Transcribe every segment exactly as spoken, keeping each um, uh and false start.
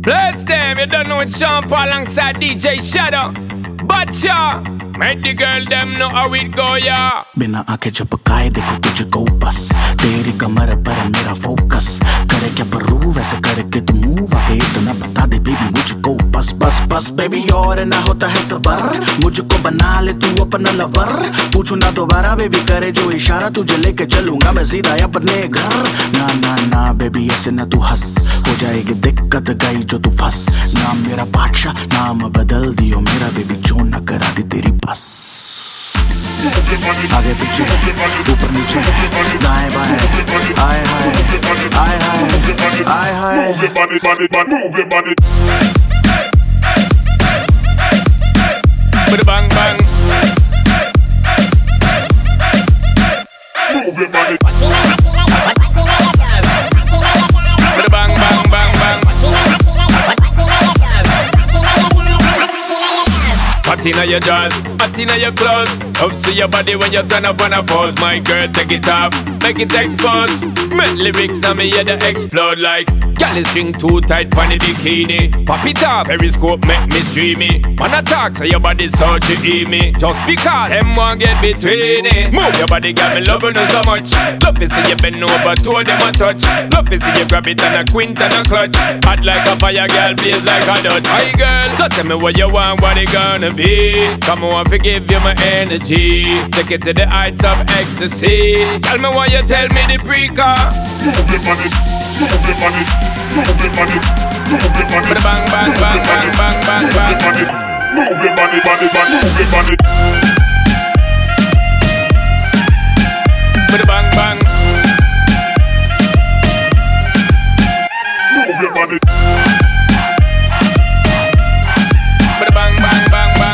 Bless them, you don't know it's Sean Paul alongside D J Shadow. But ya, make the girl them know how it go, yeah. बिना आंखें झपकाए देखो तुझको बस, तेरी कमर पर मेरा फोकस, करे क्या परू वैसे करके तू मूव आके इतना बता दे बेबी मुझको बस बस बस बेबी और ना होता है सबर, मुझको बना ले तू अपना लवर, पूछू ना दोबारा बेबी करे जो इशारा तुझे लेके चलूंगा मैं सीधा अपने घर, ना ना ना बेबी ऐसे ना तू हंस, हो जाएगी दिक्कत गई जो तू फंस, नाम मेरा बादशाह नाम बदल दियो मेरा बेबी जो न करा दी तेरी बस, आगे पीछे ऊपर नीचे दाएं बाएं आए हाय आए हाय आए हाय bang bang move your body bang bang bang bang hot inna your jaws, hot inna your clothes. Up see your body when you turn up on a pose. My girl, take it off, make it expose. Make lyrics now me hear they explode like girl is string too tight for the bikini. Pop it off, periscope make me streamy. Man attack, say your body so to eat me. Just because them want get between it. Move your body, got me loving you so much. Love to see you bend over, two of them a touch. Love to see you grab it and a quint and a clutch. Hot like a fire, girl, blaze like a dot. Hi girl, so tell me what you want, what it gonna be. Come on, forgive you my energy. Take it to the heights of ecstasy. Tell me why you tell me the pre-car. Move your body, move your body, move your body, move your body. Bang bang bang bang bang bang bang. Move your body, body, body, move your body. Bang bang. Move your body. Bang bang bang bang.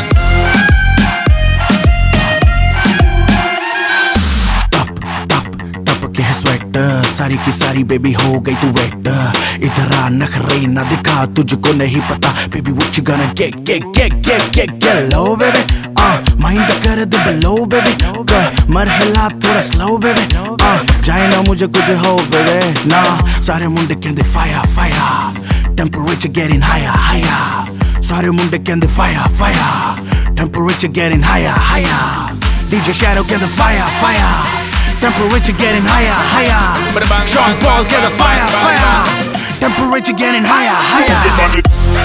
टप के है sweater सारी की सारी baby हो गई तू wait, इधर आ नखरे ना दिखा तुझको नहीं पता baby what you gonna get get get get get get low baby, आ माइंड कर दे बिलो बेबी, मर हिला थोड़ा स्लो बेबी, आ जाए ना मुझे कुछ हो बेबी ना, सारे मुंडे कहंदे fire fire temperature getting higher higher, सारे मुंडे कहंदे fire fire temperature getting higher higher, D J Shadow get the fire fire, temperature getting higher higher, Sean Paul get the fire fire, temperature getting higher higher.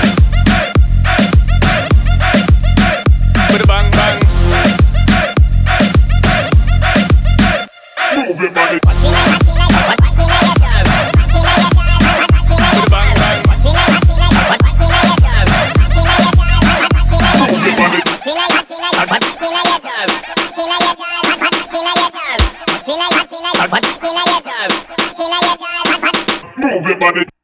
Bang bang. Move your body. Move your body.